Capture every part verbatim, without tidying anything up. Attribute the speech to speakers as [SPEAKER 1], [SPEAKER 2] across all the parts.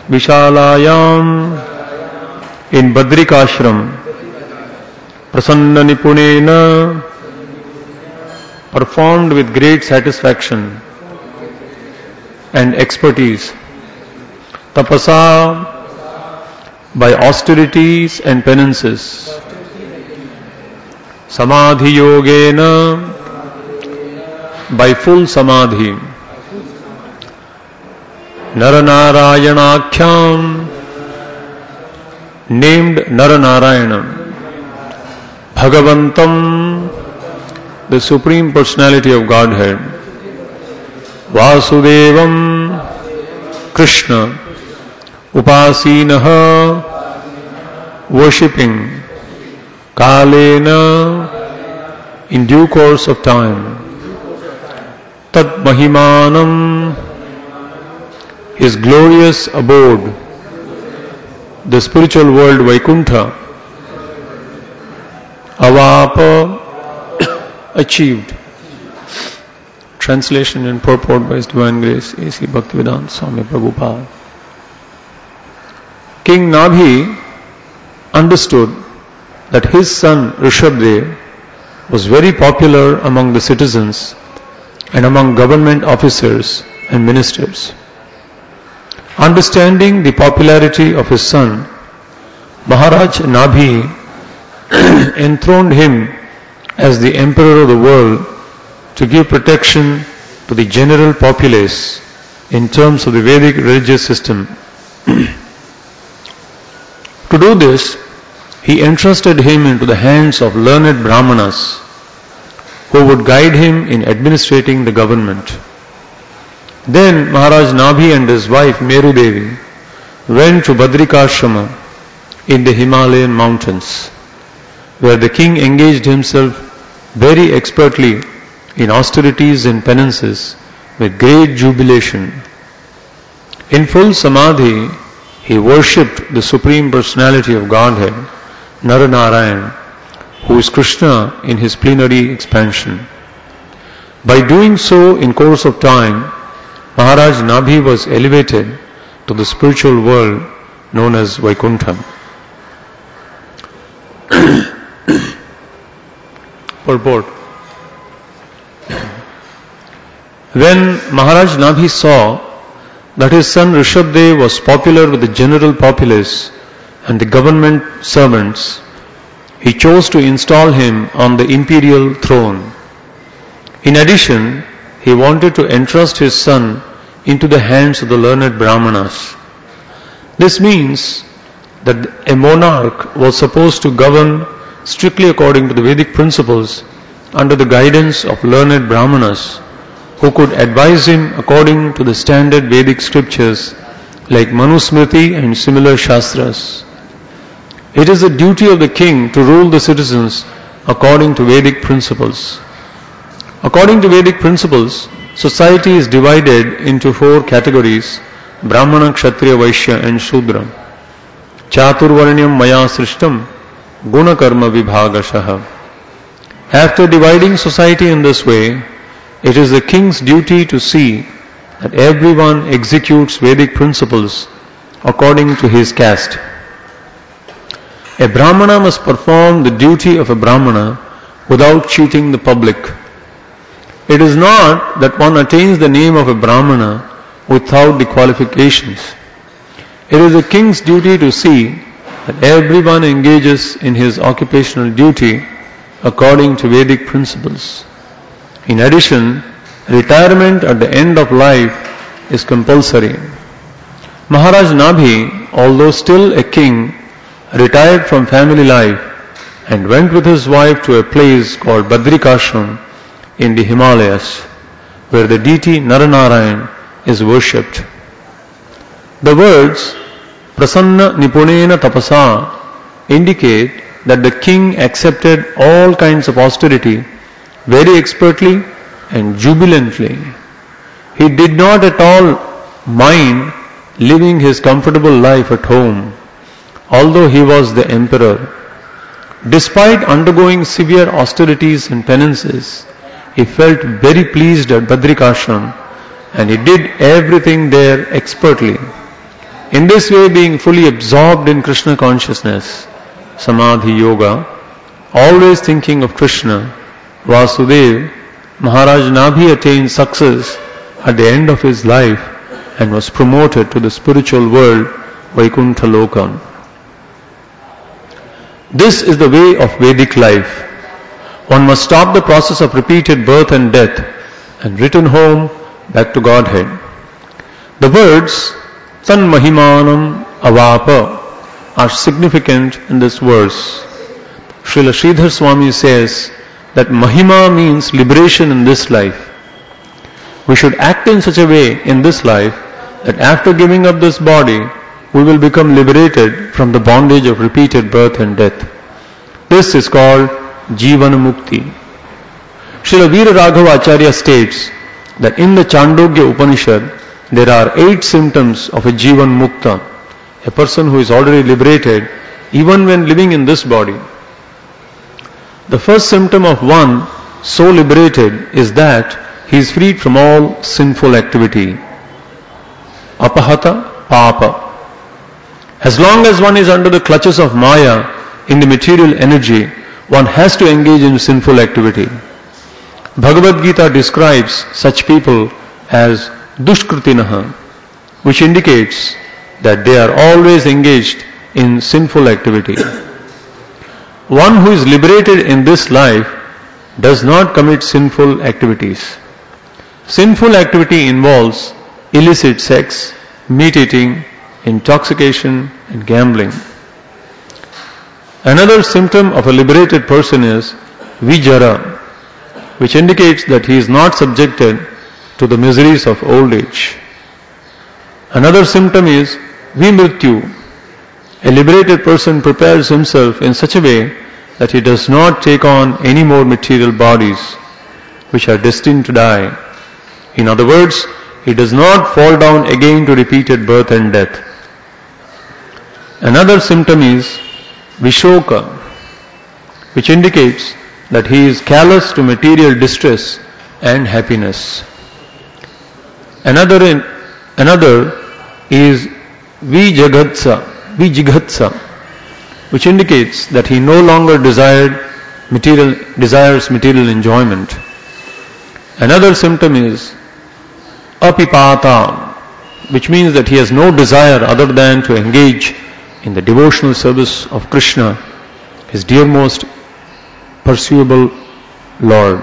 [SPEAKER 1] Vishalayam in Badrikashram, Prasanna Nipunena, performed with great satisfaction and expertise. Tapasa, by austerities and penances. Samadhi Yogena, by full samadhi. Naranarayanakhyam, named Naranarayana. Bhagavantam, the Supreme Personality of Godhead. Vasudevam, Krishna. Upasinaha, worshipping. Kalena, in due course of time. Tat Mahimanam, his glorious abode, the spiritual world Vaikuntha. Avapa, achieved. Translation and purport by His Divine Grace A C Bhaktivedanta Swami Prabhupada. King Nabhi understood that his son Rishabdev was very popular among the citizens and among government officers and ministers. Understanding the popularity of his son, Maharaj Nabhi enthroned him as the emperor of the world to give protection to the general populace in terms of the Vedic religious system. To do this, he entrusted him into the hands of learned Brahmanas who would guide him in administrating the government. Then Maharaj Nabhi and his wife Meru Devi went to Badrikashrama in the Himalayan mountains, where the king engaged himself very expertly in austerities and penances with great jubilation. In full samadhi, he worshipped the Supreme Personality of Godhead, Naranarayan, who is Krishna in his plenary expansion. By doing so in course of time, Maharaj Nabhi was elevated to the spiritual world known as Vaikuntha. Purport. When Maharaj Nabhi saw that his son Rishabdev was popular with the general populace and the government servants, he chose to install him on the imperial throne. In addition, he wanted to entrust his son into the hands of the learned Brahmanas. This means that a monarch was supposed to govern strictly according to the Vedic principles under the guidance of learned Brahmanas who could advise him according to the standard Vedic scriptures like Manusmriti and similar Shastras. It is the duty of the king to rule the citizens according to Vedic principles. According to Vedic principles, society is divided into four categories: Brahmana, Kshatriya, Vaishya and Shudra. Chaturvarnyam maya srishtam guna karma vibhagashaha. After dividing society in this way, it is the king's duty to see that everyone executes Vedic principles according to his caste. A Brahmana must perform the duty of a Brahmana without cheating the public. It is not that one attains the name of a Brahmana without the qualifications. It is the king's duty to see that everyone engages in his occupational duty according to Vedic principles. In addition, retirement at the end of life is compulsory. Maharaj Nabhi, although still a king, retired from family life and went with his wife to a place called Badrikashram in the Himalayas, where the deity Naranarayan is worshipped. The words Prasanna Nipunena Tapasa indicate that the king accepted all kinds of austerity very expertly and jubilantly. He did not at all mind living his comfortable life at home, although he was the emperor. Despite undergoing severe austerities and penances, he felt very pleased at Badrikashram and he did everything there expertly. In this way, being fully absorbed in Krishna consciousness, Samadhi Yoga, always thinking of Krishna, Vasudev, Maharaj Nabhi attained success at the end of his life and was promoted to the spiritual world, Vaikuntha Lokam. This is the way of Vedic life. One must stop the process of repeated birth and death and return home back to Godhead. The words Tan Mahimanam Avapa are significant in this verse. Srila Sridhar Swami says that Mahima means liberation in this life. We should act in such a way in this life that after giving up this body, we will become liberated from the bondage of repeated birth and death. This is called Jivana Mukti. Srila Veera Raghava Acharya states that in the Chandogya Upanishad, there are eight symptoms of a Jivan Mukta, a person who is already liberated even when living in this body. The first symptom of one so liberated is that he is freed from all sinful activity. Apahata Papa. As long as one is under the clutches of Maya in the material energy, one has to engage in sinful activity. Bhagavad Gita describes such people as Dushkritinaha, which indicates that they are always engaged in sinful activity. One who is liberated in this life does not commit sinful activities. Sinful activity involves illicit sex, meat eating, intoxication, and gambling. Another symptom of a liberated person is Vijara, which indicates that he is not subjected to the miseries of old age. Another symptom is Vimrityu. A liberated person prepares himself in such a way that he does not take on any more material bodies which are destined to die. In other words, he does not fall down again to repeated birth and death. Another symptom is Vishoka, which indicates that he is callous to material distress and happiness. Another, in, another is Vijagatsa, Vijigatsa, which indicates that he no longer desired material, desires material enjoyment. Another symptom is Apipata, which means that he has no desire other than to engage in the devotional service of Krishna, his dearmost pursuable Lord.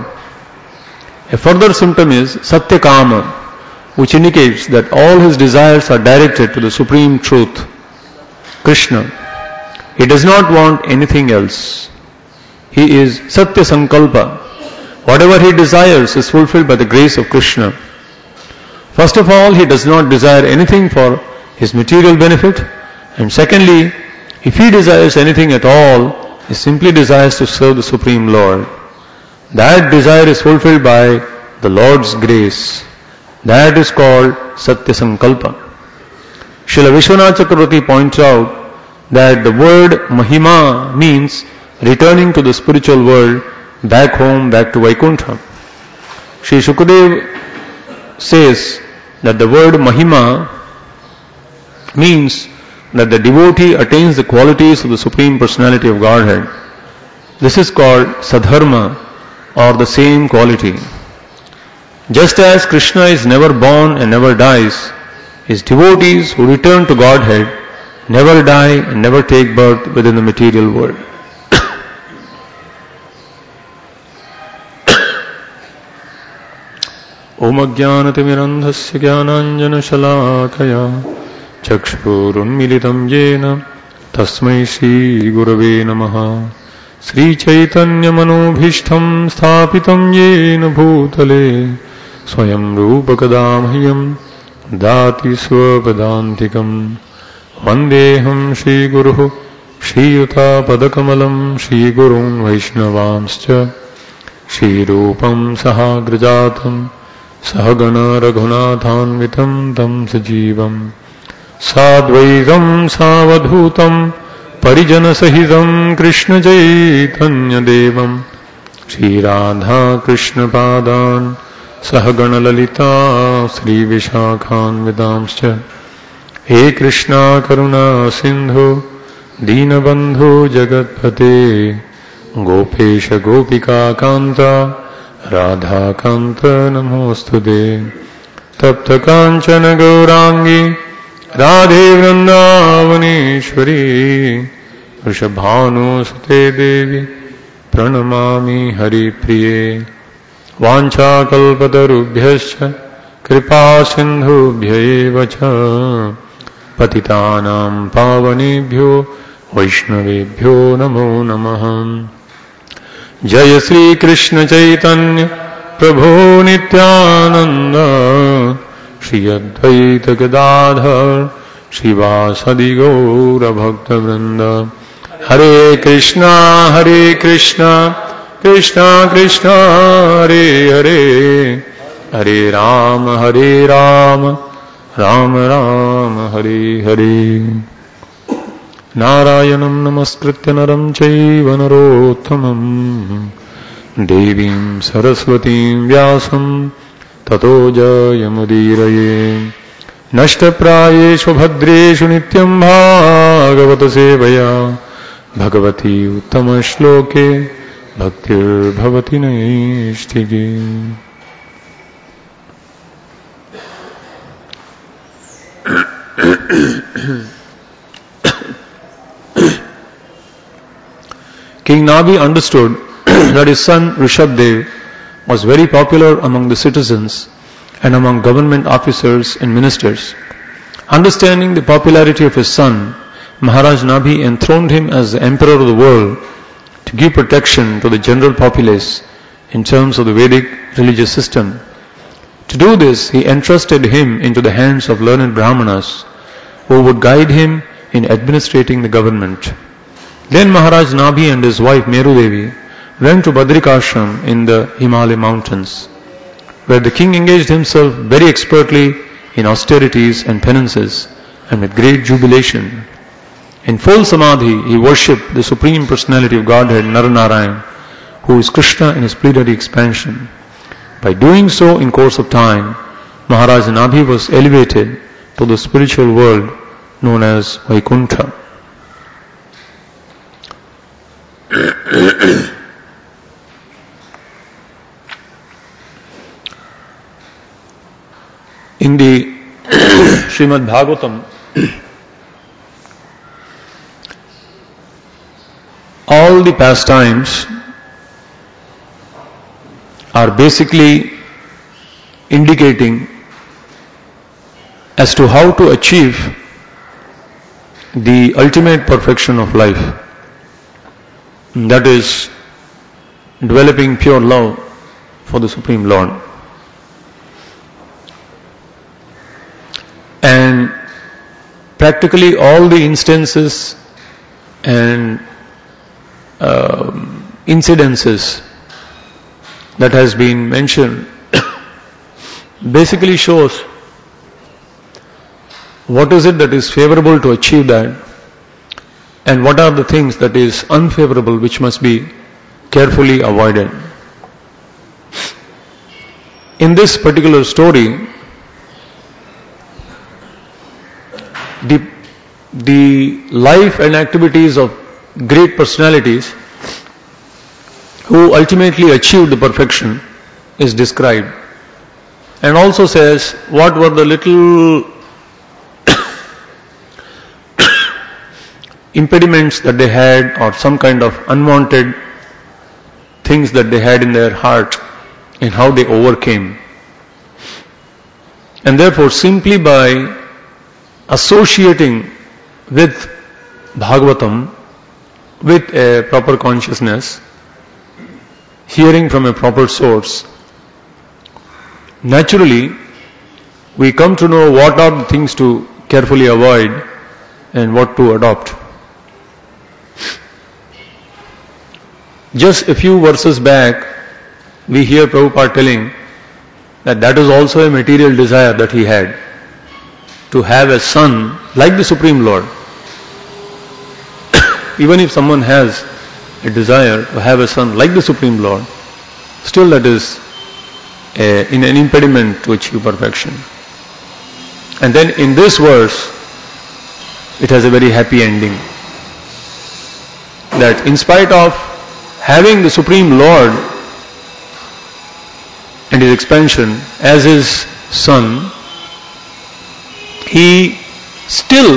[SPEAKER 1] A further symptom is Satyakama, which indicates that all his desires are directed to the Supreme Truth, Krishna. He does not want anything else. He is Satya Sankalpa. Whatever he desires is fulfilled by the grace of Krishna. First of all, he does not desire anything for his material benefit, and secondly, if he desires anything at all, he simply desires to serve the Supreme Lord. That desire is fulfilled by the Lord's grace. That is called Satya Sankalpa. Srila Vishwanath Chakravarti points out that the word Mahima means returning to the spiritual world, back home, back to Vaikuntha. Sri Shukadev says that the word Mahima means that the devotee attains the qualities of the Supreme Personality of Godhead. This is called Sadharma, or the same quality. Just as Krishna is never born and never dies, his devotees who return to Godhead never die and never take birth within the material world. Om Ajnanatimirandhasya Jnananjana Shalakaya Chakshurunmilitam Yena Tasmai Shri Gurave Namaha Sri Chaitanya Manobhishtam Sthapitam Yena Bhutale Swayam Rupa Kadamhayam Dati Swapadantikam Vandeham Shri Guruhu Shri Yuta Padakamalam Shri Gurun Vaishnavanscha Shri Rupam Sahagrajatam Sahagana Raghunathanvitam Tam Sajivam Sadvaitam Savadhutam Parijana Sahitam Krishna Chaitanya Devam Shri Radha Krishna Padan Sahagana Lalita Sri Vishakhan Vidamscha He Krishna Karuna Sindhu Deenabandhu Jagatpate Gopesha Gopika Kanta Radha Kanta Namostude Tapta Kanchana Gaurangi Radhe Vrindavaneshwari Vrishabhanu Sute Devi Pranamami Hari Priye Vancha Kalpatarubhyascha Kripa Sindhubhya eva cha Patitanam Pavanebhyo Vaishnavebhyo Namo Namah. Jaya Sri Krishna Chaitanya Prabhu Nityananda Shri Advaita Gadadhar Shivasadi Gaura Bhakta Vrinda. Hare Krishna Hare Krishna Krishna Krishna Hare Hare Hare Rama Hare Rama Rama Rama Hare Hare. Narayanam Namaskritya Naram Chaiva Narottamam Devim Saraswatim Vyasam Tato Jayamudiraye. Nashtaprayeshu Bhadreshu Nityam Bhagavata Sevaya Bhagavati Uttama Shloke Bhaktir Bhavati Naishtigi. King Nabhi understood that his son Rishabdev was very popular among the citizens and among government officers and ministers. Understanding the popularity of his son, Maharaj Nabhi enthroned him as the emperor of the world to give protection to the general populace in terms of the Vedic religious system. To do this, he entrusted him into the hands of learned Brahmanas who would guide him in administrating the government. Then Maharaj Nabhi and his wife Meru Devi went to Badrikashram in the Himalaya mountains, where the king engaged himself very expertly in austerities and penances and with great jubilation. In full samadhi, he worshipped the Supreme Personality of Godhead, Naranarayan, who is Krishna in his plenary expansion. By doing so in course of time, Maharaj Nabhi was elevated to the spiritual world known as Vaikuntha. In the Srimad Bhagavatam, all the pastimes are basically indicating as to how to achieve the ultimate perfection of life. That is, developing pure love for the Supreme Lord. And practically all the instances and uh, incidences that has been mentioned basically shows what is it that is favorable to achieve that, and what are the things that is unfavorable which must be carefully avoided. In this particular story, the, the life and activities of great personalities who ultimately achieved the perfection is described, and also says what were the little impediments that they had, or some kind of unwanted things that they had in their heart, and how they overcame. And therefore, simply by associating with Bhagavatam, with a proper consciousness, hearing from a proper source, naturally we come to know what are the things to carefully avoid and what to adopt. Just a few verses back, we hear Prabhupada telling that that is also a material desire that he had, to have a son like the Supreme Lord. Even if someone has a desire to have a son like the Supreme Lord, still that is a, in an impediment to achieve perfection. And then in this verse, it has a very happy ending. That in spite of having the Supreme Lord and his expansion as his son, he still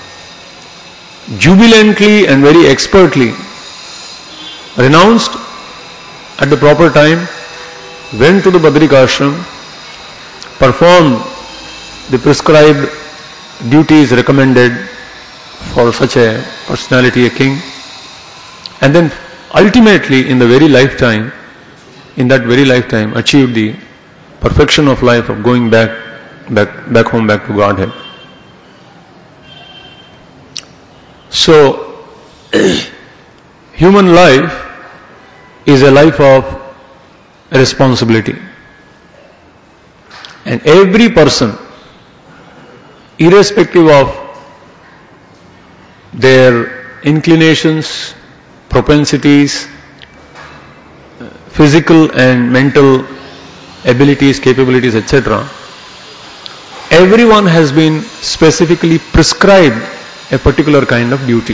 [SPEAKER 1] jubilantly and very expertly renounced at the proper time, went to the Badrikashram, performed the prescribed duties recommended for such a personality, a king, and then ultimately in the very lifetime, in that very lifetime achieved the perfection of life of going back, back, back home, back to Godhead. So, human life is a life of responsibility. And every person, irrespective of their inclinations, propensities, physical and mental abilities, capabilities, et cetera, everyone has been specifically prescribed a particular kind of duty.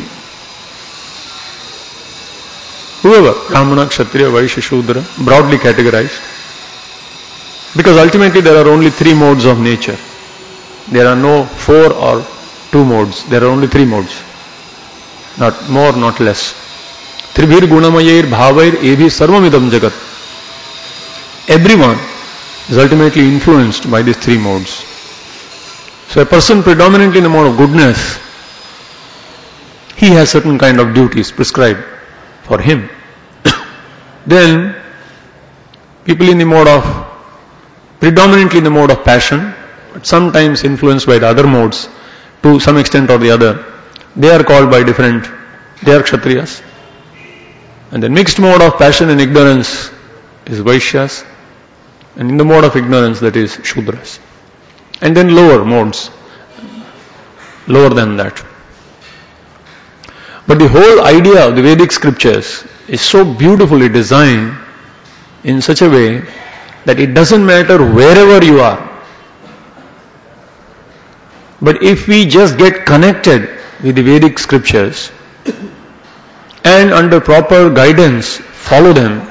[SPEAKER 1] Whoever, Brahmana, Kshatriya, Vaishya, Shudra, broadly categorized, because ultimately there are only three modes of nature. There are no four or two modes. There are only three modes. Not more, not less. Tribhir gunamayair bhavair evi sarvamidam jagat. Everyone is ultimately influenced by these three modes. So a person predominantly in the mode of goodness, he has certain kind of duties prescribed for him. Then people in the mode of, predominantly in the mode of passion, but sometimes influenced by the other modes to some extent or the other, they are called by different, they are Kshatriyas. And the mixed mode of passion and ignorance is Vaishyas, and in the mode of ignorance, that is Shudras. And then lower modes, lower than that. But the whole idea of the Vedic scriptures is so beautifully designed in such a way that it doesn't matter wherever you are. But if we just get connected with the Vedic scriptures and under proper guidance follow them,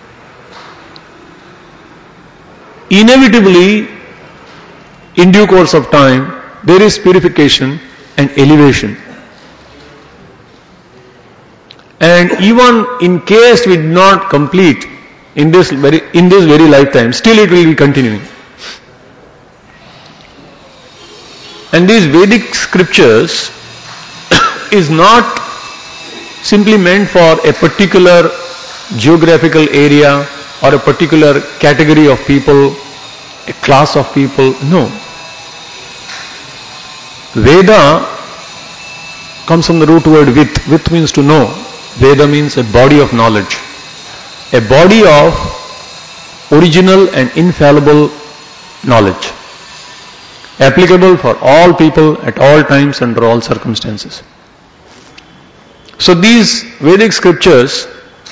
[SPEAKER 1] inevitably in due course of time there is purification and elevation. And even in case we did not complete in this very in this very lifetime, still it will be continuing. And these Vedic scriptures is not simply meant for a particular geographical area or a particular category of people, a class of people. No. Veda comes from the root word vit. Vit means to know. Veda means a body of knowledge. A body of original and infallible knowledge. Applicable for all people at all times under all circumstances. So these Vedic scriptures,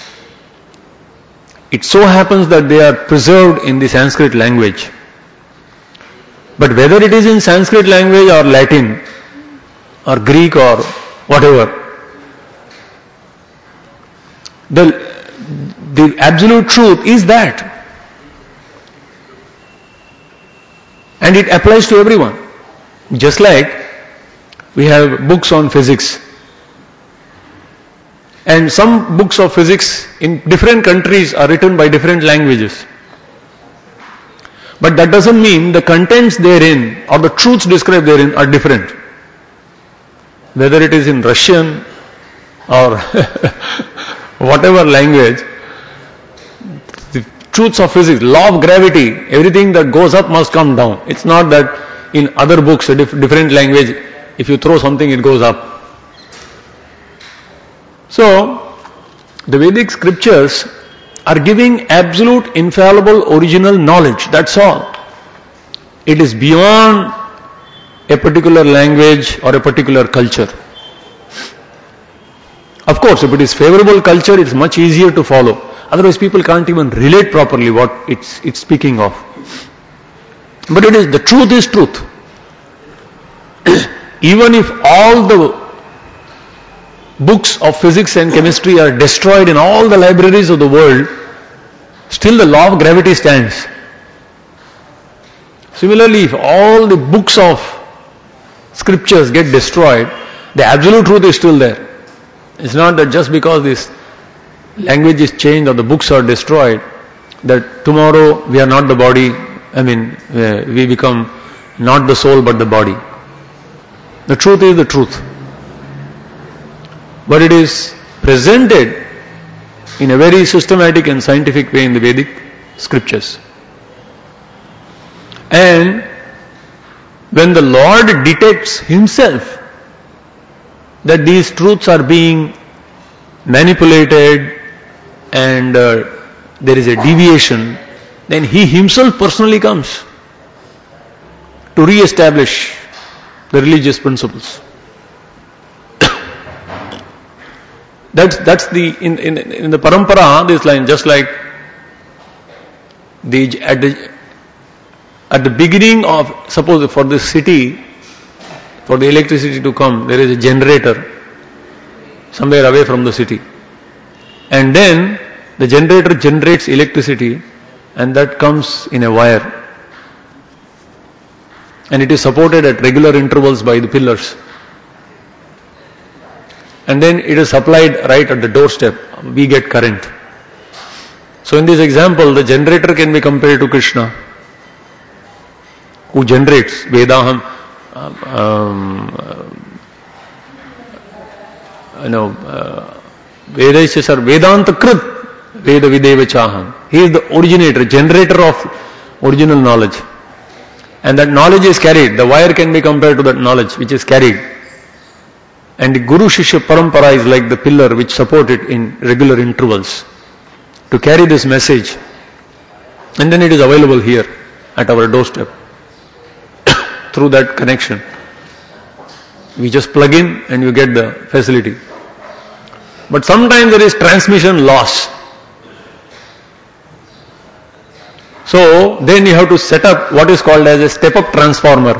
[SPEAKER 1] it so happens that they are preserved in the Sanskrit language. But whether it is in Sanskrit language or Latin or Greek or whatever, the, the absolute truth is that. And it applies to everyone. Just like we have books on physics. And some books of physics in different countries are written by different languages. But that doesn't mean the contents therein or the truths described therein are different. Whether it is in Russian or whatever language, the truths of physics, law of gravity, everything that goes up must come down. It's not that in other books, a diff- different language, if you throw something, it goes up. So, the Vedic scriptures are giving absolute, infallible, original knowledge. That's all. It is beyond a particular language or a particular culture. Of course, if it is favorable culture, it's much easier to follow. Otherwise, people can't even relate properly what it's, it's speaking of. But it is, the truth is truth. even if all the books of physics and chemistry are destroyed in all the libraries of the world, still the law of gravity stands. Similarly, if all the books of scriptures get destroyed, the absolute truth is still there. It's not that just because this language is changed or the books are destroyed, that tomorrow we are not the body, I mean, we become not the soul but the body. The truth is the truth. But it is presented in a very systematic and scientific way in the Vedic scriptures. And when the Lord detects himself that these truths are being manipulated and uh, there is a deviation, then he himself personally comes to re-establish the religious principles. That's that's the in, in in the parampara, this line, just like the at the at the beginning of, suppose for this city, for the electricity to come, there is a generator somewhere away from the city, and then the generator generates electricity, and that comes in a wire, and it is supported at regular intervals by the pillars. And then it is supplied right at the doorstep. We get current. So in this example, the generator can be compared to Krishna, who generates Vedaham, um, uh, you know, Vedaisya sar Vedanta Krit, Veda Videva Chaham. He is the originator, generator of original knowledge. And that knowledge is carried. The wire can be compared to that knowledge which is carried. And the Guru Shishya Parampara is like the pillar which support it in regular intervals to carry this message. And then it is available here at our doorstep through that connection. We just plug in and you get the facility. But sometimes there is transmission loss. So then you have to set up what is called as a step-up transformer.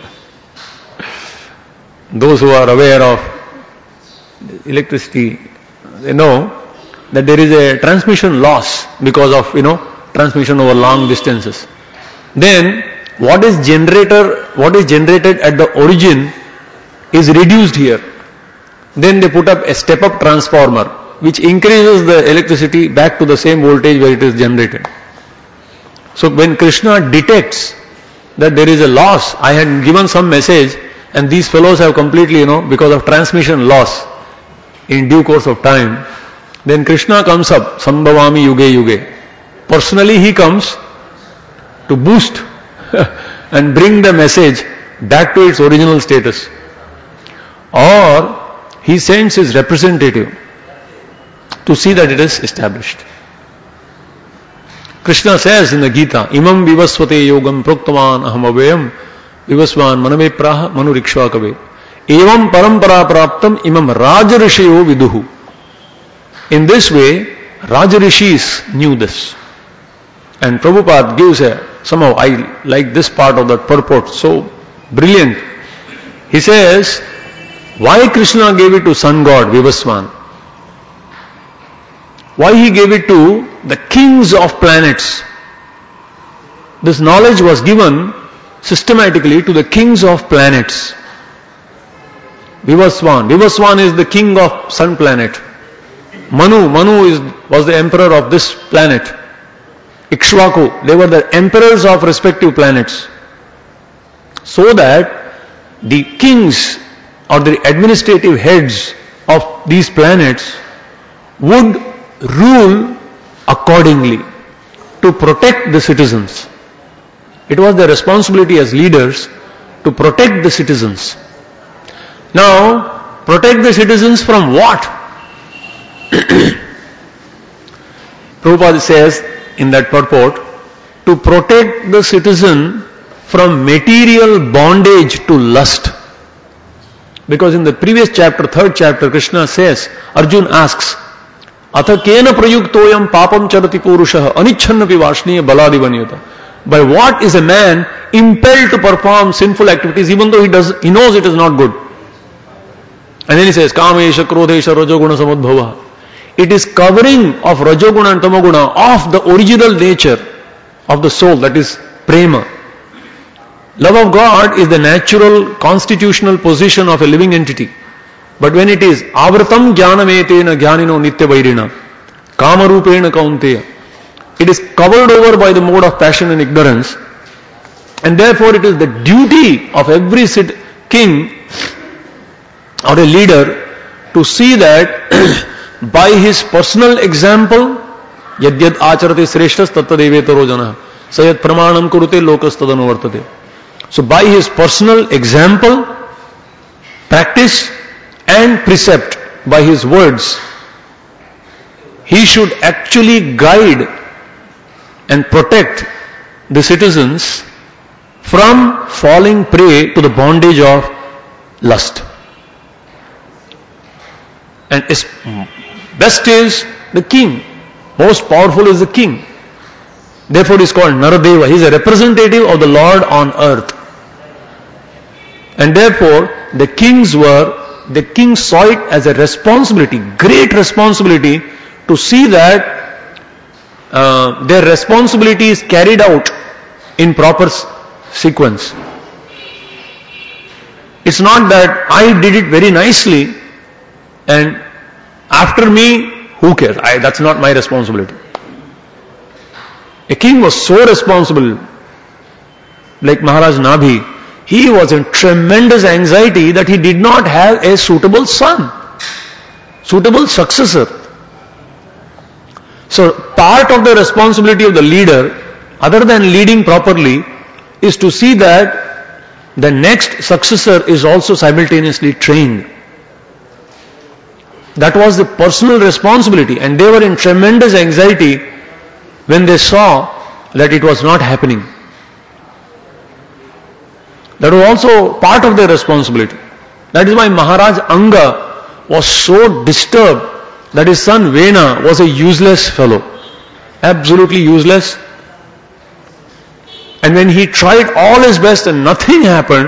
[SPEAKER 1] Those who are aware of electricity, they know that there is a transmission loss because of, you know, transmission over long distances. Then what is generator, what is generated at the origin is reduced here. Then they put up a step-up transformer which increases the electricity back to the same voltage where it is generated. So when Krishna detects that there is a loss, I had given some message, and these fellows have completely, you know, because of transmission loss in due course of time, then Krishna comes up, Sambhavami Yuge Yuge. Personally he comes to boost and bring the message back to its original status. Or he sends his representative to see that it is established. Krishna says in the Gita, Imam vivasvate yogam proktavan aham avayam Vivasvan manave praha manu riksha kave. Evam parampara praptam imam rajarishayo viduhu. In this way, Rajarishis knew this. And Prabhupada gives a, somehow I like this part of that purport, so brilliant. He says, why Krishna gave it to sun god Vivasvan? Why he gave it to the kings of planets? This knowledge was given systematically to the kings of planets. Vivasvan. Vivasvan is the king of sun planet. Manu. Manu is, was the emperor of this planet. Ikshvaku. They were the emperors of respective planets. So that the kings or the administrative heads of these planets would rule accordingly to protect the citizens. It was their responsibility as leaders to protect the citizens. Now, protect the citizens from what? Prabhupada says in that purport, to protect the citizen from material bondage to lust. Because in the previous chapter, third chapter, Krishna says, Arjun asks, Atha kena prayuktoyam papam charati purushaha anichannapi vashniya baladivanyata. by what is a man impelled to perform sinful activities even though he does, he knows it is not good. And then he says, Kamesha, Krodesha, Rajoguna, Samudbhava. It is covering of Rajoguna and Tamoguna of the original nature of the soul, that is prema. Love of God is the natural constitutional position of a living entity. But when it is avratam jnanametena jnanino nitya vairina, kamarupena kaunteya, it is covered over by the mode of passion and ignorance, and therefore it is the duty of every king or a leader to see that by his personal example, yadyad acharate sreshtas tattadevetaro janah, sayat pramanam kurute lokas tadanuvartate. So by his personal example, practice and precept, by his words, he should actually guide and protect the citizens from falling prey to the bondage of lust. And best is the king. Most powerful is the king. Therefore he is called Naradeva. He is a representative of the Lord on earth. And therefore the kings were, the king saw it as a responsibility, great responsibility, to see that uh, their responsibility is carried out in proper sequence. It's not that I did it very nicely and after me, who cares? I, that's not my responsibility. A king was so responsible, like Maharaj Nabhi. He was in tremendous anxiety that he did not have a suitable son, suitable successor. So part of the responsibility of the leader, other than leading properly, is to see that the next successor is also simultaneously trained. That was the personal responsibility, and they were in tremendous anxiety when they saw that it was not happening. That was also part of their responsibility. That is why Maharaj Anga was so disturbed that his son Vena was a useless fellow, absolutely useless. And when he tried all his best and nothing happened,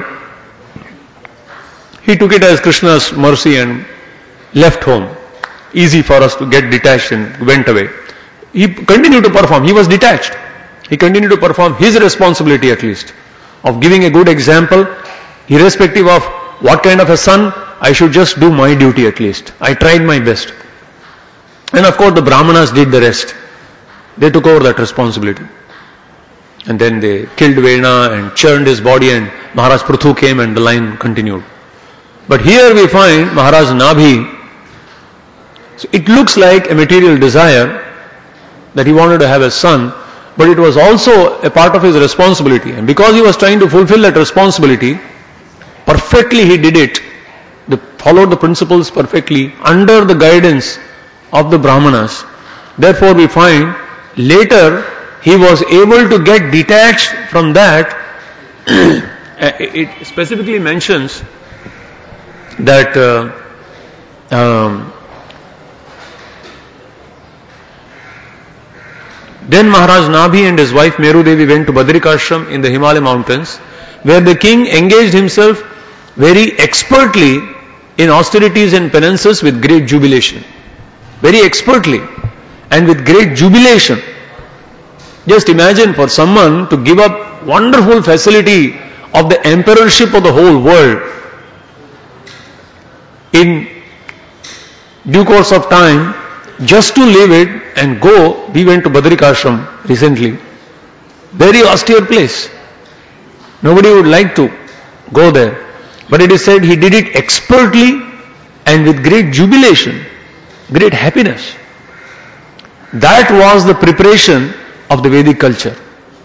[SPEAKER 1] he took it as Krishna's mercy and left home. Easy for us to get detached and went away. He continued to perform. He was detached. He continued to perform his responsibility at least of giving a good example, irrespective of what kind of a son. I should just do my duty at least. I tried my best. And of course the Brahmanas did the rest. They took over that responsibility. And then they killed Vena and churned his body, and Maharaj Prithu came and the line continued. But here we find Maharaj Nabhi. So it looks like a material desire that he wanted to have a son, but it was also a part of his responsibility. And because he was trying to fulfill that responsibility, perfectly he did it. They followed the principles perfectly under the guidance of the Brahmanas. Therefore we find later he was able to get detached from that. It specifically mentions that uh, um, then Maharaj Nabhi and his wife Meru Devi went to Badrikashram in the Himalaya mountains, where the king engaged himself very expertly in austerities and penances with great jubilation. Very expertly and with great jubilation. Just imagine for someone to give up wonderful facility of the emperorship of the whole world. In due course of time, just to leave it and go, we went to Badrikashram recently. Very austere place. Nobody would like to go there. But it is said he did it expertly and with great jubilation, great happiness. That was the preparation of the Vedic culture.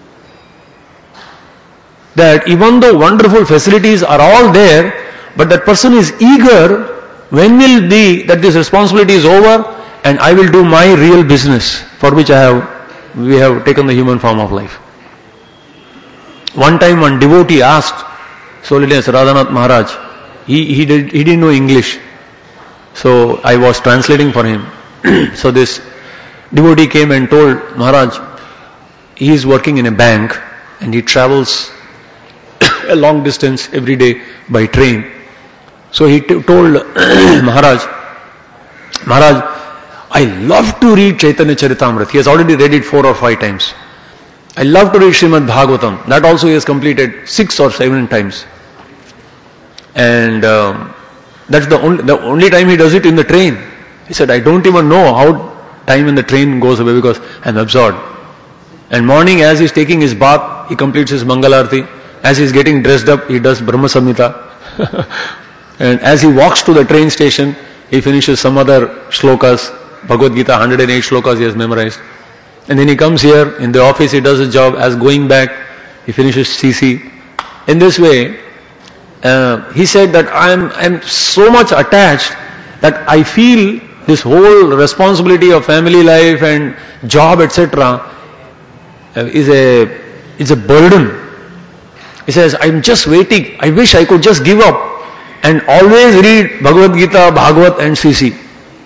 [SPEAKER 1] That even though wonderful facilities are all there, but that person is eager, when will be that this responsibility is over and I will do my real business for which I have, we have taken the human form of life. One time one devotee asked Holiness Radhanath Maharaj, he, he, did, he didn't know English, so I was translating for him. So this devotee came and told Maharaj, he is working in a bank and he travels a long distance every day by train. So he t- told Maharaj, Maharaj, I love to read Chaitanya Charitamrita. He has already read it four or five times. I love to read Srimad Bhagavatam. That also he has completed six or seven times. And um, that's the only, the only time he does it in the train. He said, I don't even know how time in the train goes away because I'm absorbed. And morning as he's taking his bath, he completes his Mangalarti. As he's getting dressed up, he does Brahma Samhita. And as he walks to the train station, he finishes some other shlokas, Bhagavad Gita, one hundred eight shlokas he has memorized. And then he comes here, in the office he does his job, as going back, he finishes C C. In this way, uh, he said that I'm, I'm so much attached that I feel this whole responsibility of family life and job, et cetera uh, is a, is a burden. He says, I'm just waiting. I wish I could just give up and always read Bhagavad Gita, Bhagavat and C C.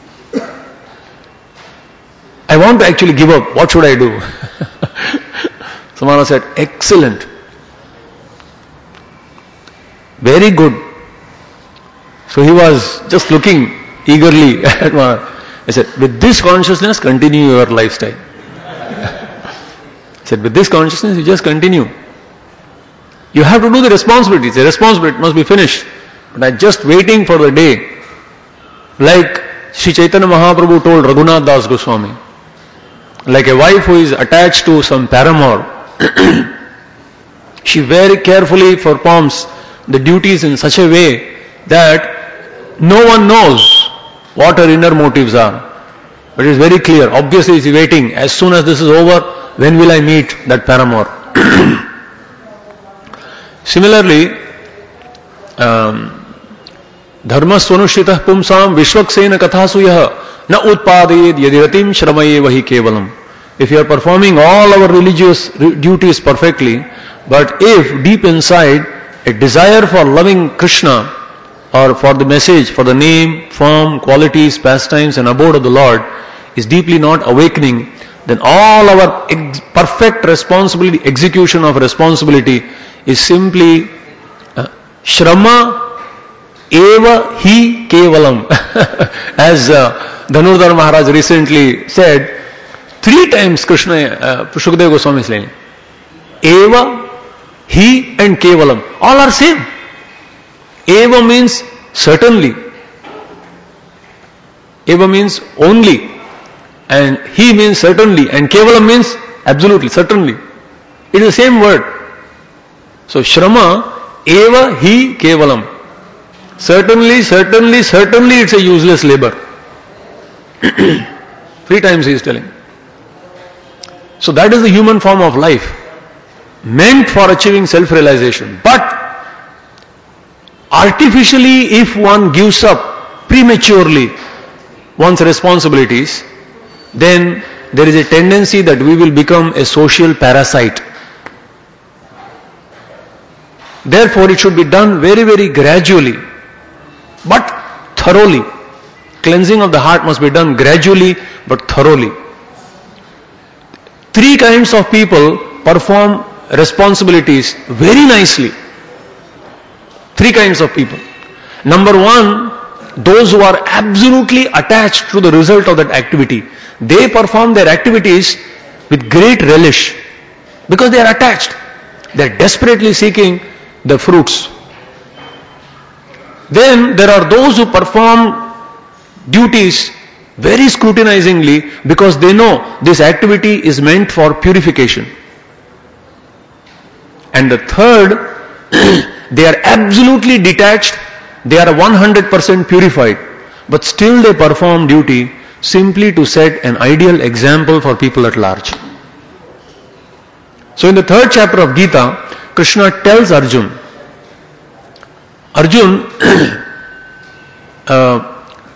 [SPEAKER 1] I want to actually give up. What should I do? So Maharaj said, excellent. Very good. So he was just looking eagerly at Maharaj. I said, with this consciousness, continue your lifestyle. I said, with this consciousness, you just continue. You have to do the responsibility. It's a responsibility. It must be finished. But I'm just waiting for the day. Like Sri Chaitanya Mahaprabhu told Raghunath Das Goswami. Like a wife who is attached to some paramour. She very carefully performs the duties in such a way that no one knows what her inner motives are. But it is very clear. Obviously she is waiting. As soon as this is over, when will I meet that paramour? Similarly, um, Dharma swanushritah pumsam vishwaksena kathasu yaha na utpadayed yadiratim shramaye vahi kevalam. If you are performing all our religious duties perfectly, but if deep inside a desire for loving Krishna or for the message, for the name, form, qualities, pastimes and abode of the Lord is deeply not awakening, then all our ex- perfect responsibility, execution of responsibility is simply uh, Shrama Eva Hi Kevalam. As uh, Dhanurdhar Maharaj recently said, three times Krishna, uh, Shukadeva Goswami is saying, Eva, Hi and Kevalam. All are same. Eva means certainly. Eva means only. And He means certainly. And Kevalam means absolutely, certainly. It is the same word. So Shrama, Eva, Hi, Kevalam. Certainly, certainly, certainly it's a useless labor. Three times he is telling. So that is the human form of life, meant for achieving self-realization. But artificially, if one gives up prematurely one's responsibilities, then there is a tendency that we will become a social parasite. Therefore, it should be done very, very gradually, but thoroughly. Cleansing of the heart must be done gradually, but thoroughly. Three kinds of people perform responsibilities very nicely. Three kinds of people. Number one, those who are absolutely attached to the result of that activity. They perform their activities with great relish because they are attached. They are desperately seeking the fruits. Then there are those who perform duties very scrutinizingly because they know this activity is meant for purification. And the third, they are absolutely detached, they are one hundred percent purified, but still they perform duty simply to set an ideal example for people at large. So in the third chapter of Gita, Krishna tells Arjun, Arjun, uh,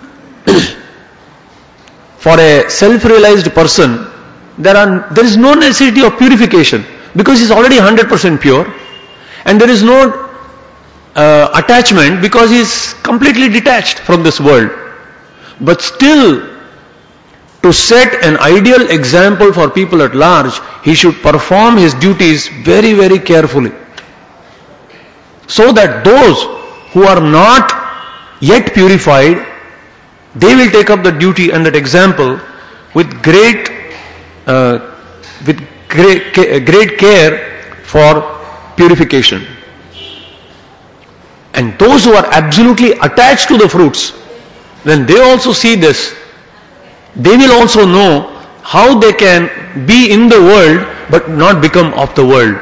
[SPEAKER 1] for a self-realized person, there are there is no necessity of purification because he is already one hundred percent pure, and there is no uh, attachment because he is completely detached from this world. But still, to set an ideal example for people at large, he should perform his duties very, very carefully. So that those who are not yet purified, they will take up the duty and that example with great, uh, with great, great care for purification. And those who are absolutely attached to the fruits, when they also see this, they will also know how they can be in the world but not become of the world.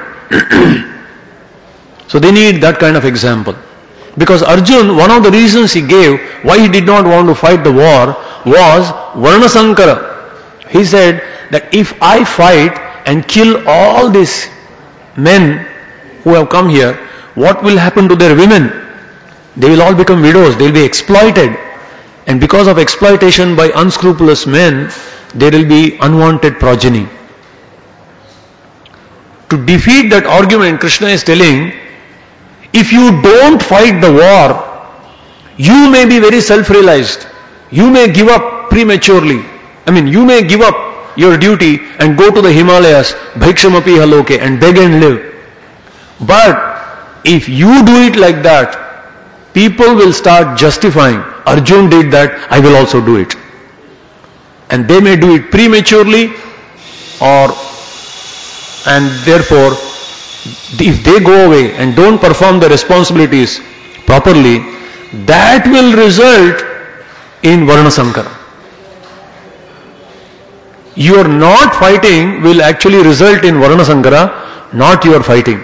[SPEAKER 1] So they need that kind of example. Because Arjun, one of the reasons he gave why he did not want to fight the war was Varna Sankara. He said that if I fight and kill all these men who have come here, what will happen to their women? They will all become widows, they will be exploited. And because of exploitation by unscrupulous men, there will be unwanted progeny. To defeat that argument, Krishna is telling, if you don't fight the war, you may be very self-realized. You may give up prematurely. I mean, you may give up your duty and go to the Himalayas, bhikshamapi haloke, and beg and live. But if you do it like that, people will start justifying, Arjun did that, I will also do it. And they may do it prematurely, or, and therefore, if they go away and don't perform the responsibilities properly, that will result in Varna Sankara. Your not fighting will actually result in Varna Sankara, not your fighting.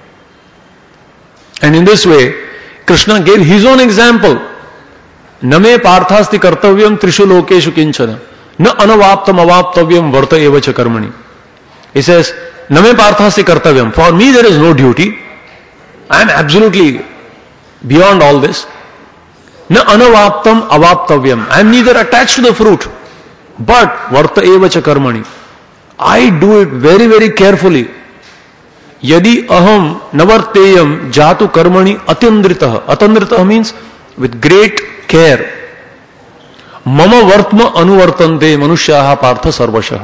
[SPEAKER 1] And in this way, Krishna gave his own example. Name parthasti kartavyam trishu lokeshu kinchana. Na anavaptam avaptavyam varta evacha karmani. He says, Name parthasti kartavyam. For me there is no duty. I am absolutely beyond all this. Na anavaptam avaptavyam. I am neither attached to the fruit. But varta evacha karmani. I do it very, very carefully. Yadi aham navarteyam jatu karmani atandritah. Atandritah means with great care. Mama vartma anuvartante manushyaha partha sarvashah.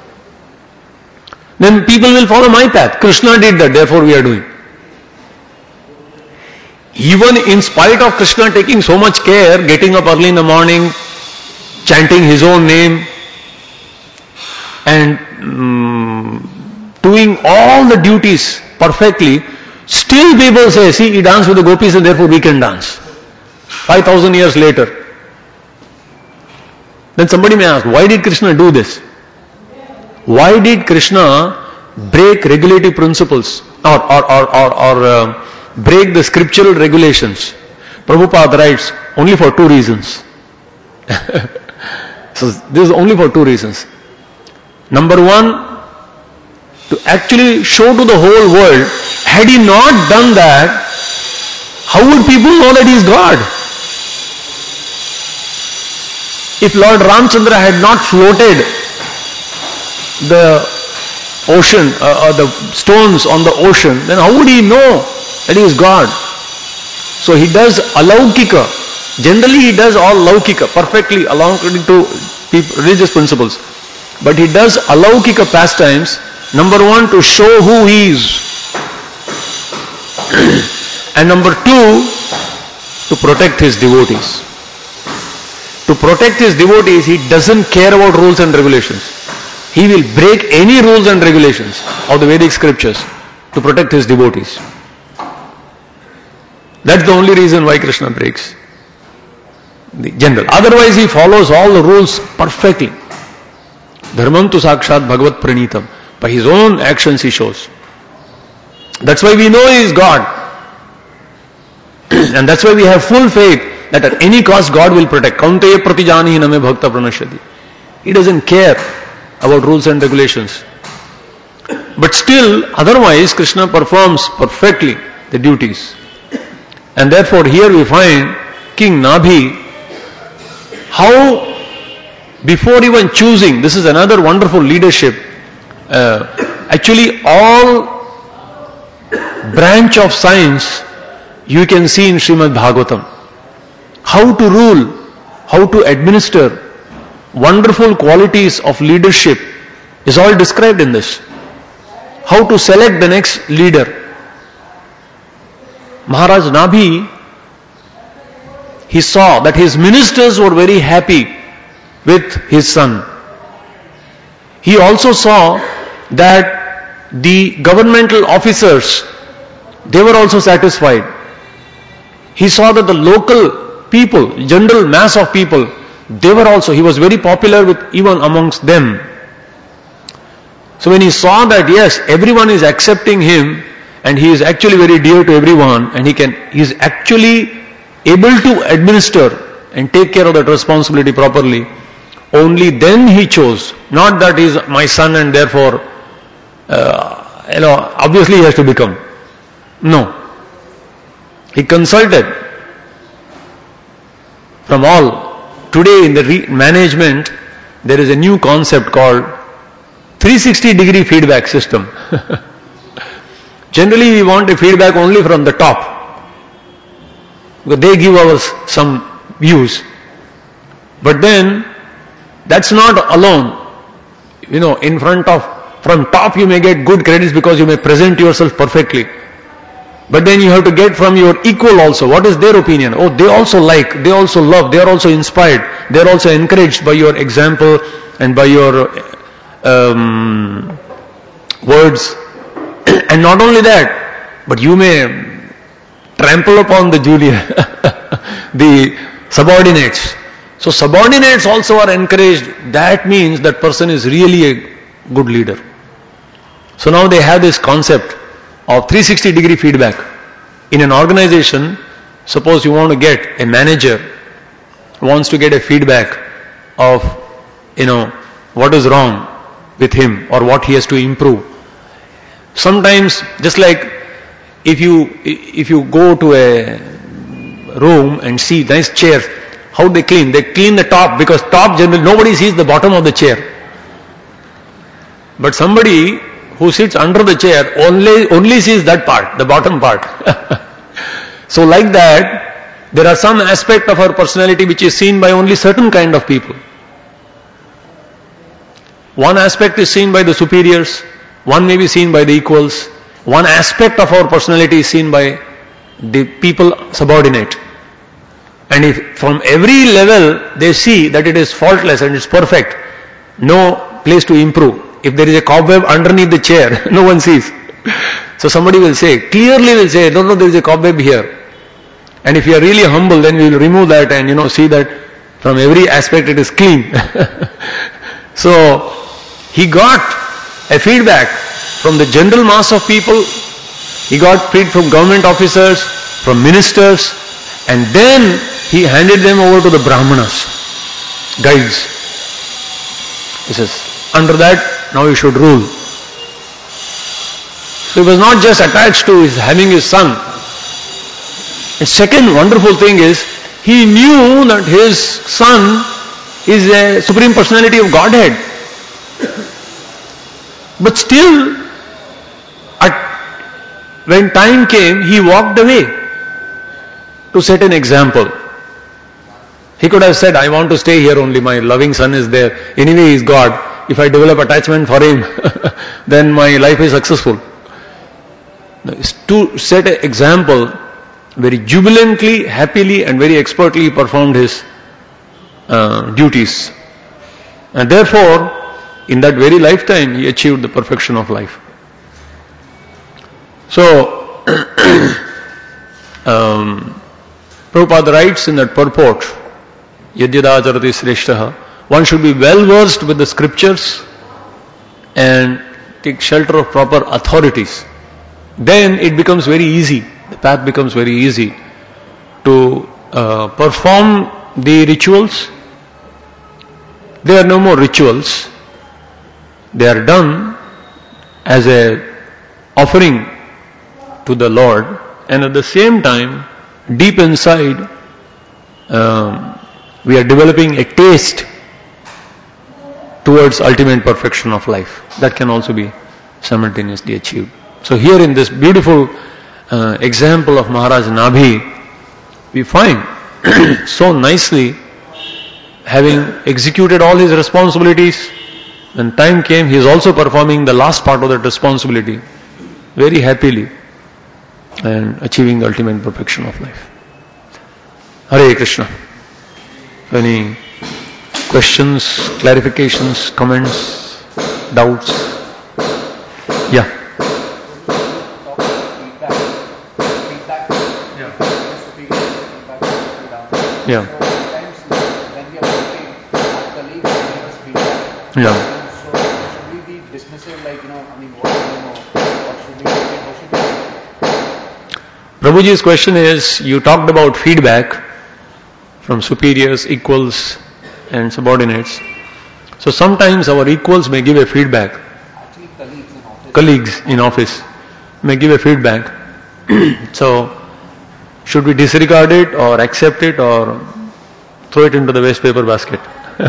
[SPEAKER 1] Then people will follow my path. Krishna did that, therefore we are doing. Even in spite of Krishna taking so much care, getting up early in the morning, chanting his own name, and um, doing all the duties perfectly, still people say, see, he danced with the gopis and therefore we can dance. Five thousand years later. Then somebody may ask, why did Krishna do this? Why did Krishna break regulative principles or, or, or, or, or uh, break the scriptural regulations? Prabhupada writes, only for two reasons. So this is only for two reasons. Number one, to actually show to the whole world, had he not done that, how would people know that he is God? If Lord Ramchandra had not floated the ocean, uh, or the stones on the ocean, then how would he know that he is God? So he does alaukika. Generally he does all laukika, perfectly according to religious principles. But he does alaukika pastimes, number one, to show who he is. And number two, to protect his devotees. To protect his devotees, he doesn't care about rules and regulations. He will break any rules and regulations of the Vedic scriptures to protect his devotees. That's the only reason why Krishna breaks the general. Otherwise he follows all the rules perfectly. Dharmam tu sakshat bhagavat pranitam. By his own actions he shows. That's why we know he is God. And that's why we have full faith that at any cost God will protect. Kaunteya pratijanihi name bhakta pranashyati. He doesn't care about rules and regulations. But still, otherwise Krishna performs perfectly the duties. And therefore here we find King Nabhi, how before even choosing, this is another wonderful leadership, uh, actually all branch of science you can see in Srimad Bhagavatam. How to rule, how to administer, wonderful qualities of leadership is all described in this. How to select the next leader. Maharaj Nabhi, he saw that his ministers were very happy with his son. He also saw that the governmental officers, they were also satisfied. He saw that the local people, general mass of people, they were also, he was very popular with even amongst them. So when he saw that yes, everyone is accepting him and he is actually very dear to everyone and he can, he is actually able to administer and take care of that responsibility properly, only then he chose. Not that he is my son and therefore, uh, you know, obviously he has to become. No. He consulted from all. Today in the re- management, there is a new concept called three sixty degree feedback system. Generally we want a feedback only from the top, because they give us some views. But then, that's not alone. You know, in front of, from top you may get good credits because you may present yourself perfectly. But then you have to get from your equal also. What is their opinion? Oh, they also like, they also love, they are also inspired, they are also encouraged by your example and by your um, words. And not only that, but you may trample upon the junior, the subordinates. So subordinates also are encouraged. That means that person is really a good leader. So now they have this concept of three sixty degree feedback. In an organization, suppose you want to get a manager, wants to get a feedback of, you know, what is wrong with him or what he has to improve. Sometimes, just like if you, if you go to a room and see nice chairs, how they clean? They clean the top, because top generally, nobody sees the bottom of the chair. But somebody who sits under the chair only, only sees that part, the bottom part. So like that, there are some aspect of our personality which is seen by only certain kind of people. One aspect is seen by the superiors, one may be seen by the equals, one aspect of our personality is seen by the people subordinate. And if from every level they see that it is faultless and it's perfect, no place to improve. If there is a cobweb underneath the chair, no one sees. So somebody will say, clearly will say, no, no, there is a cobweb here. And if you are really humble, then we will remove that and, you know, see that from every aspect it is clean. So, he got a feedback from the general mass of people, he got feedback from government officers, from ministers, and then he handed them over to the Brahmanas, guides. He says, under that, now you should rule. So he was not just attached to his having his son. The second wonderful thing is, he knew that his son is a Supreme Personality of Godhead. But still, at, when time came, he walked away to set an example. He could have said, I want to stay here only, my loving son is there. Anyway, he is God. If I develop attachment for him, then my life is successful. To set an example, very jubilantly, happily and very expertly he performed his uh, duties. And therefore, in that very lifetime, he achieved the perfection of life. So, um, Prabhupada writes in that purport, Yadyadacharati Sreshtaha, one should be well versed with the scriptures and take shelter of proper authorities. Then it becomes very easy, the path becomes very easy to uh, perform the rituals. They are no more rituals. They are done as a offering to the Lord, and at the same time, deep inside, um, we are developing a taste towards ultimate perfection of life. That can also be simultaneously achieved. So here in this beautiful uh, example of Maharaj Nabhi, we find so nicely having executed all his responsibilities, when time came, he is also performing the last part of that responsibility very happily and achieving the ultimate perfection of life. Hare Krishna. Any questions, clarifications, comments, doubts? Yeah. Yeah. Yeah.
[SPEAKER 2] So should we be dismissive, like, you know, I mean, what do you know, or should we take it, what should we?
[SPEAKER 1] Prabhuji's question is, you talked about feedback from superiors, equals and subordinates. So sometimes our equals may give a feedback.
[SPEAKER 2] Actually, colleagues in office.
[SPEAKER 1] Colleagues in office may give a feedback. So should we disregard it or accept it or throw it into the waste paper basket?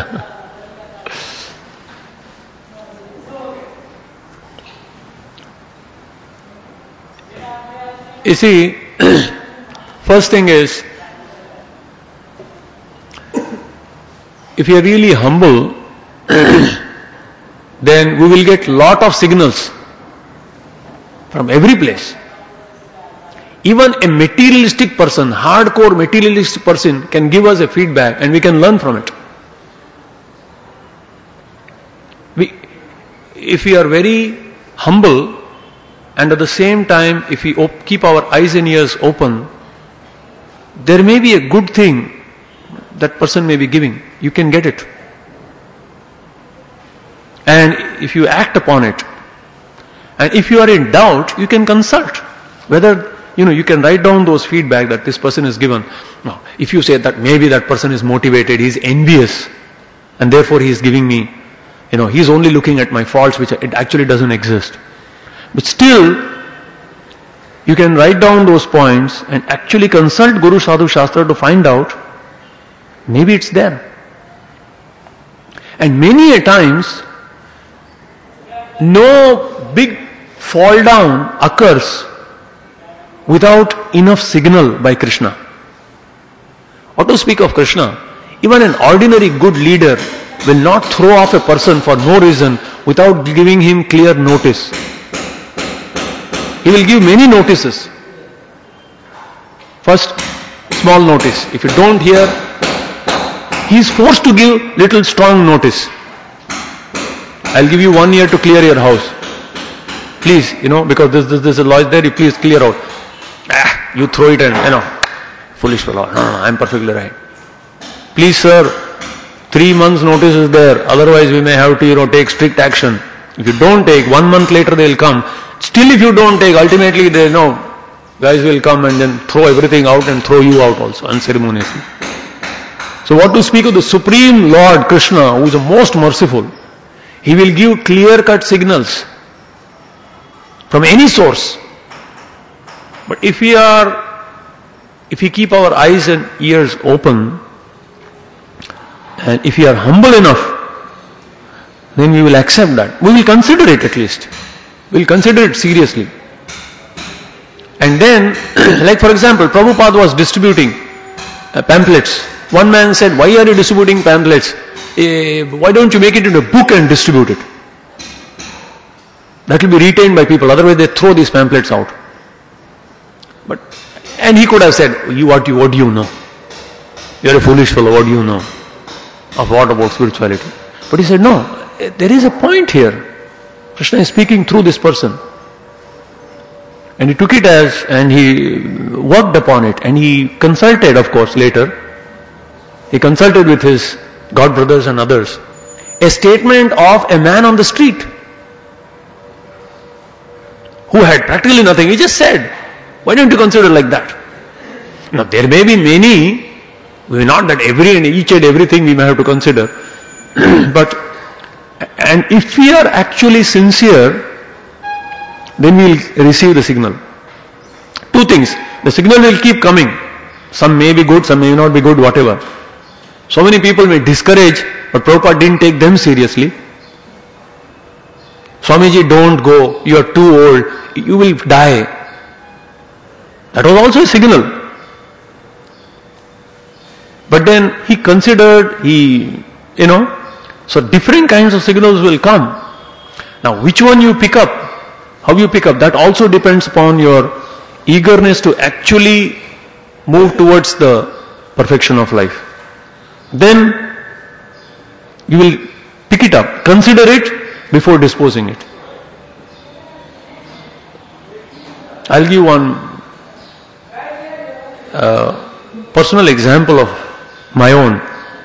[SPEAKER 1] You see, first thing is, if you are really humble, then we will get lot of signals from every place. Even a materialistic person, hardcore materialistic person can give us a feedback and we can learn from it. We, if we are very humble and at the same time if we op- keep our eyes and ears open, there may be a good thing that person may be giving. You can get it. And if you act upon it, and if you are in doubt, you can consult whether, you know, you can write down those feedback that this person is given. Now, if you say that maybe that person is motivated, he is envious, and therefore he is giving me, you know, he is only looking at my faults, which it actually doesn't exist. But still, you can write down those points and actually consult Guru Sadhu Shastra to find out, maybe it's there. And many a times, no big fall down occurs without enough signal by Krishna. Or to speak of Krishna, even an ordinary good leader will not throw off a person for no reason without giving him clear notice. He will give many notices. First, small notice. If you don't hear, he is forced to give little strong notice. I'll give you one year to clear your house. Please, you know, because this, this, this is a lodge there, you please clear out. Ah, you throw it and, you know, foolish fellow. No, no, I'm perfectly right. Please, sir, three months notice is there. Otherwise, we may have to, you know, take strict action. If you don't take, one month later they'll come. Still, if you don't take, ultimately they know, guys will come and then throw everything out and throw you out also, unceremoniously. So what to speak of the Supreme Lord Krishna, who is the most merciful? He will give clear-cut signals from any source. But if we are, if we keep our eyes and ears open, and if we are humble enough, then we will accept that. We will consider it at least. We will consider it seriously. And then, like for example, Prabhupada was distributing uh, pamphlets. One man said, why are you distributing pamphlets? Uh, why don't you make it into a book and distribute it? That will be retained by people, otherwise they throw these pamphlets out. But, and he could have said, you what, you, what do you know? You are a foolish fellow, what do you know? Of what about spirituality? But he said, no, there is a point here. Krishna is speaking through this person. And he took it as, and he worked upon it, and he consulted, of course, later. He consulted with his God brothers and others. A statement of a man on the street who had practically nothing. He just said, why don't you consider like that? Now there may be many, not that every and each and everything we may have to consider, but, and if we are actually sincere, then we will receive the signal. Two things, the signal will keep coming. Some may be good, some may not be good, whatever. So many people may discourage, but Prabhupada didn't take them seriously. Swamiji, don't go, you are too old, you will die. That was also a signal. But then he considered, he, you know, so different kinds of signals will come. Now which one you pick up, how you pick up, that also depends upon your eagerness to actually move towards the perfection of life. Then you will pick it up, consider it before disposing it. I'll give one uh, personal example of my own.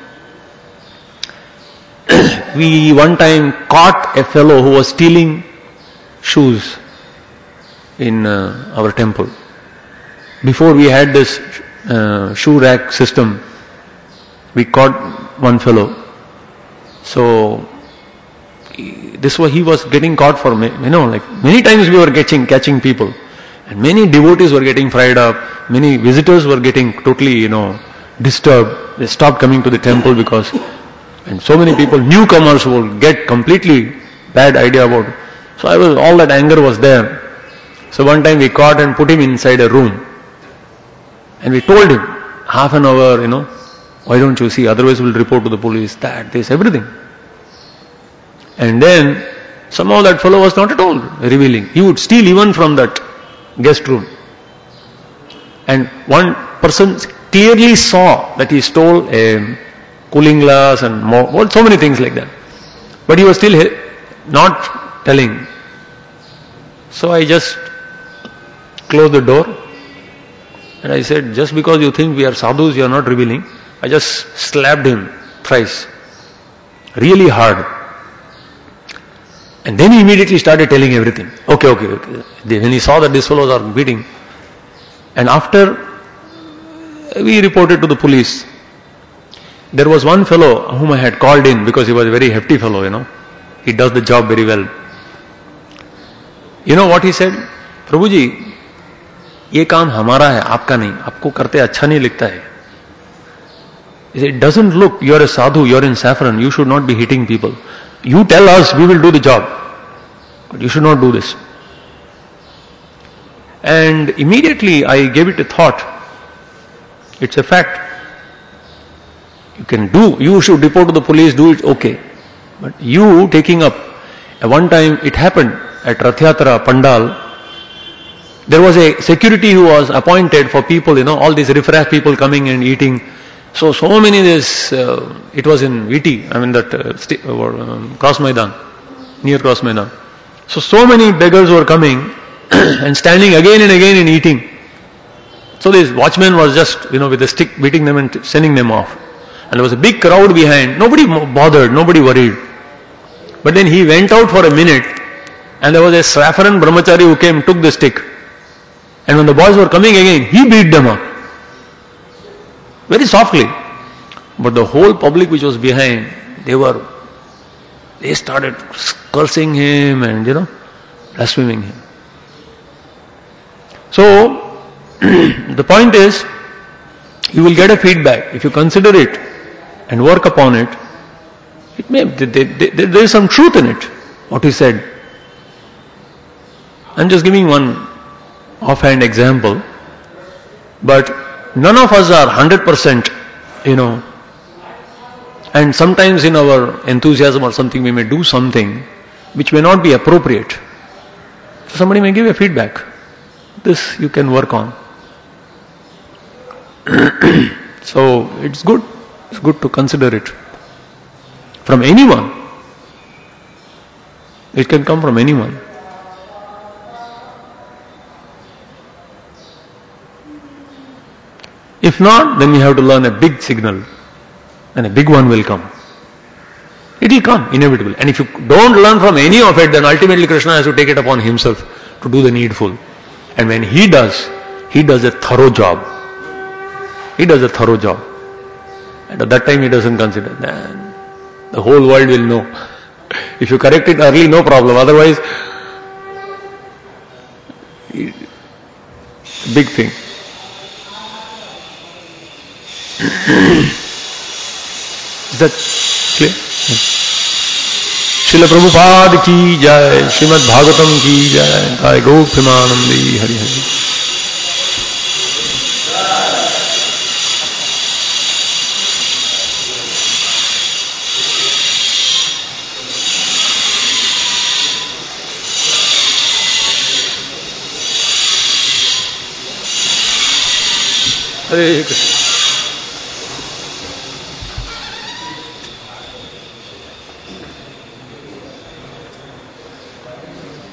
[SPEAKER 1] We one time caught a fellow who was stealing shoes in uh, our temple. Before we had this uh, shoe rack system, we caught one fellow. So this was, he was getting caught for, you know, like many times we were catching catching people, and many devotees were getting fried up. Many visitors were getting totally, you know, disturbed. They stopped coming to the temple because, and so many people, newcomers, will get completely bad idea about it. So I was, all that anger was there. So one time we caught and put him inside a room, and we told him, half an hour, you know, why don't you see, otherwise we'll report to the police, that, this, everything. And then somehow that fellow was not at all revealing. He would steal even from that guest room. And one person clearly saw that he stole a cooling glass and more, well, so many things like that. But he was still not telling. So I just closed the door and I said, just because you think we are sadhus, you are not revealing. I just slapped him thrice, really hard. And then he immediately started telling everything. Okay, okay, okay. When he saw that these fellows are beating, and after we reported to the police, there was one fellow whom I had called in because he was a very hefty fellow, you know. He does the job very well. You know what he said? Prabhuji, ये काम हमारा है, आपका नहीं. आपको करते अच्छा नहीं लगता है. He said, it doesn't look, you are a sadhu, you are in saffron, you should not be hitting people. You tell us, we will do the job. But you should not do this. And immediately I gave it a thought. It's a fact. You can do, you should report to the police, do it, okay. But you taking up, at one time it happened at Rath Yatra, Pandal, there was a security who was appointed for people, you know, all these riffraff people coming and eating. So, so many this, uh, it was in V T, I mean that uh, st- uh, um, Cross Maidan, near Cross Maidan. So, so many beggars were coming and standing again and again and eating. So this watchman was just, you know, with a stick beating them and sending them off. And there was a big crowd behind, nobody bothered, nobody worried. But then he went out for a minute and there was a saffron brahmachari who came, took the stick. And when the boys were coming again, he beat them up. Very softly. But the whole public which was behind, they were, they started cursing him and, you know, blaspheming him. So, the point is, you will get a feedback. If you consider it and work upon it, it may, there is some truth in it, what he said. I'm just giving one offhand example, but none of us are one hundred percent, you know, and sometimes in our enthusiasm or something we may do something which may not be appropriate. So somebody may give a feedback. This you can work on. So it's good. It's good to consider it. From anyone. It can come from anyone. If not, then you have to learn a big signal, and a big one will come. It will come, inevitably. And if you don't learn from any of it, then ultimately Krishna has to take it upon himself to do the needful. And when he does, he does a thorough job. He does a thorough job. And at that time he doesn't consider that. The whole world will know. If you correct it early, no problem. Otherwise, big thing. Is that clear? Srila Prabhupada ki jai, Srimad Bhagavatam ki jai, Jai Gaur Premanandi Hari Hari. Hare Krishna.